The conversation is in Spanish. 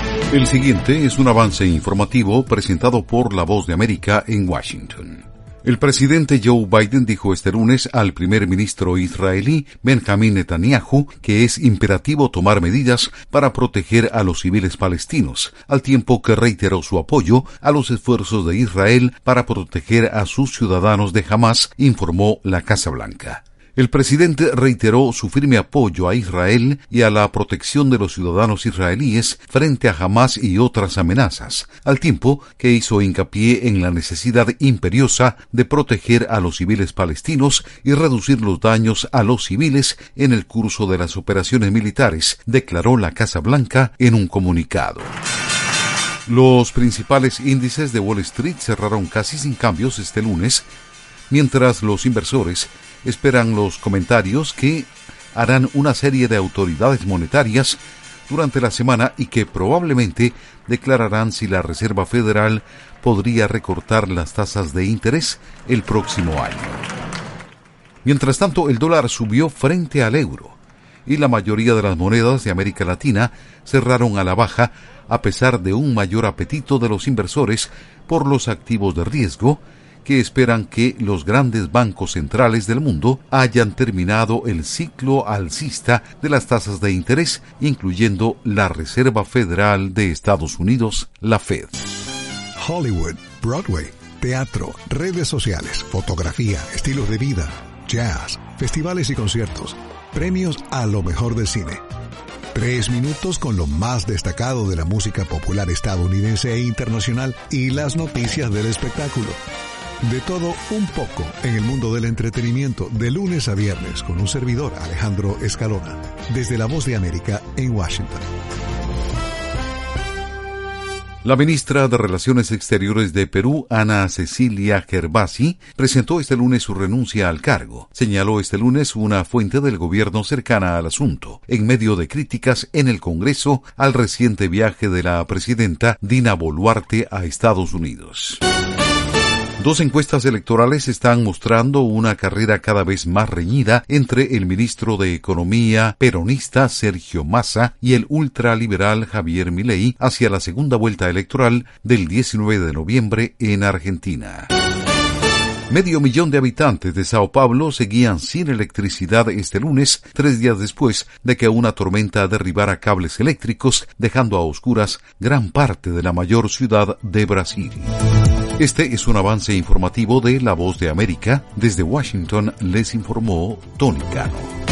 El siguiente es un avance informativo presentado por La Voz de América en Washington. El presidente Joe Biden dijo este lunes al primer ministro israelí Benjamín Netanyahu que es imperativo tomar medidas para proteger a los civiles palestinos, al tiempo que reiteró su apoyo a los esfuerzos de Israel para proteger a sus ciudadanos de Hamás, informó la Casa Blanca. El presidente reiteró su firme apoyo a Israel y a la protección de los ciudadanos israelíes frente a Hamás y otras amenazas, al tiempo que hizo hincapié en la necesidad imperiosa de proteger a los civiles palestinos y reducir los daños a los civiles en el curso de las operaciones militares, declaró la Casa Blanca en un comunicado. Los principales índices de Wall Street cerraron casi sin cambios este lunes, mientras los inversores esperan los comentarios que harán una serie de autoridades monetarias durante la semana y que probablemente declararán si la Reserva Federal podría recortar las tasas de interés el próximo año. Mientras tanto, el dólar subió frente al euro y la mayoría de las monedas de América Latina cerraron a la baja a pesar de un mayor apetito de los inversores por los activos de riesgo que esperan que los grandes bancos centrales del mundo hayan terminado el ciclo alcista de las tasas de interés, incluyendo la Reserva Federal de Estados Unidos, la Fed. Hollywood, Broadway, teatro, redes sociales, fotografía, estilos de vida, jazz, festivales y conciertos, premios a lo mejor del cine. 3 minutos con lo más destacado de la música popular estadounidense e internacional y las noticias del espectáculo. De todo un poco en el mundo del entretenimiento de lunes a viernes con un servidor, Alejandro Escalona, desde La Voz de América en Washington. La ministra de Relaciones Exteriores de Perú, Ana Cecilia Gervasi, presentó este lunes su renuncia al cargo. Señaló este lunes una fuente del gobierno cercana al asunto, en medio de críticas en el Congreso al reciente viaje de la presidenta Dina Boluarte a Estados Unidos. 2 encuestas electorales están mostrando una carrera cada vez más reñida entre el ministro de Economía peronista Sergio Massa y el ultraliberal Javier Milei hacia la segunda vuelta electoral del 19 de noviembre en Argentina. 500,000 de habitantes de Sao Paulo seguían sin electricidad este lunes, 3 días después de que una tormenta derribara cables eléctricos, dejando a oscuras gran parte de la mayor ciudad de Brasil. Este es un avance informativo de La Voz de América. Desde Washington les informó Tony Cano.